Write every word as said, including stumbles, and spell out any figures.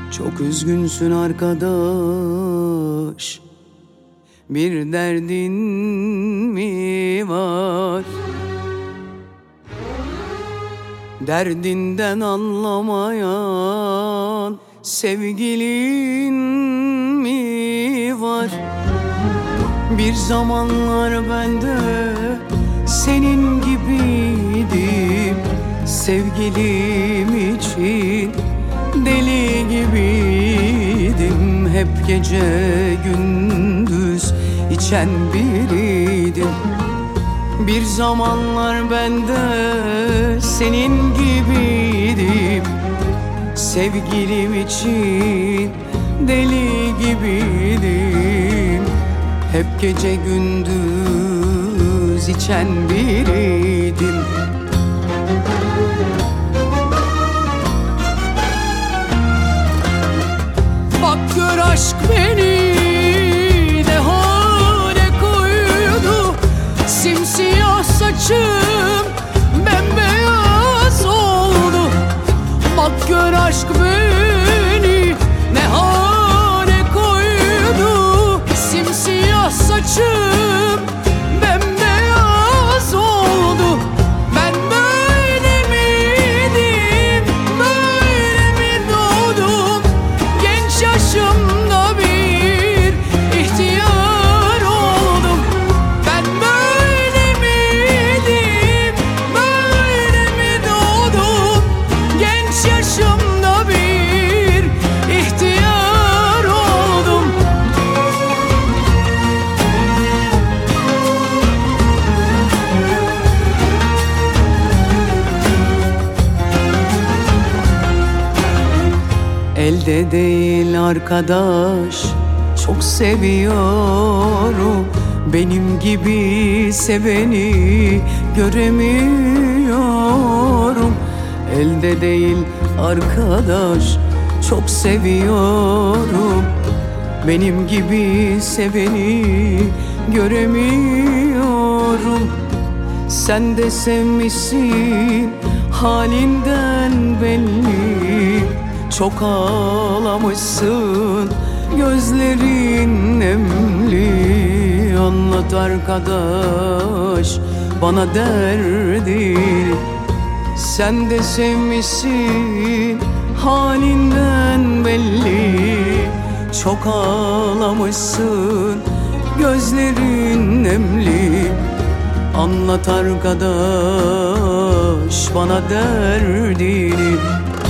Çok üzgünsün arkadaş, bir derdin mi var? Derdinden anlamayan sevgilin mi var? Bir zamanlar ben de senin gibiydim, sevgilim için deli gibiydim. Hep gece gündüz içen biriydim. Bir zamanlar ben de senin gibiydim, sevgilim için deli gibiydim. Hep gece gündüz içen biriydim. Bak gör aşk beni ne hale koydu. Simsiyah saçım bembeyaz oldu. Bak gör aşk beni ne hale koydu. Simsiyah saçım bembeyaz oldu. Ben böyle miydim, böyle mi doğdum? Genç yaşımda bir ihtiyar oldum. Ben böyle miydim, böyle mi doğdum? Genç yaşımda bir ihtiyar oldum. Elde değil arkadaş, çok seviyorum. Benim gibi seveni göremiyorum. Elde değil arkadaş, çok seviyorum. Benim gibi seveni göremiyorum. Sen de sevmişsin, halinden belli. Çok ağlamışsın, gözlerin nemli. Anlat arkadaş bana derdini. Sen de sevmişsin, halinden belli. Çok ağlamışsın, gözlerin nemli. Anlat arkadaş bana derdini.